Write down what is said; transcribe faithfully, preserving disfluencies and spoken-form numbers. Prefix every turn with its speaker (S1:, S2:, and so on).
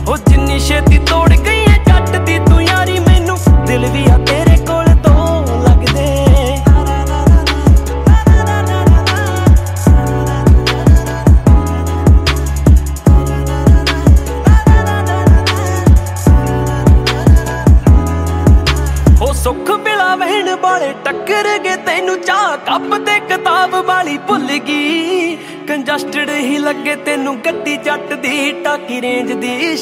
S1: हो जिन्नी छेती तोड़ गई है जट दी तू यारी मैनू दिल भी आ तेरे कोल तो लगदे हो सुख बिला वहन वाले टक्कर गए तेनू चाह कप ते किताब वाली भुल गई कंजस्टड ही लगे तेनू गड्डी जट दी टाकी रेंज दी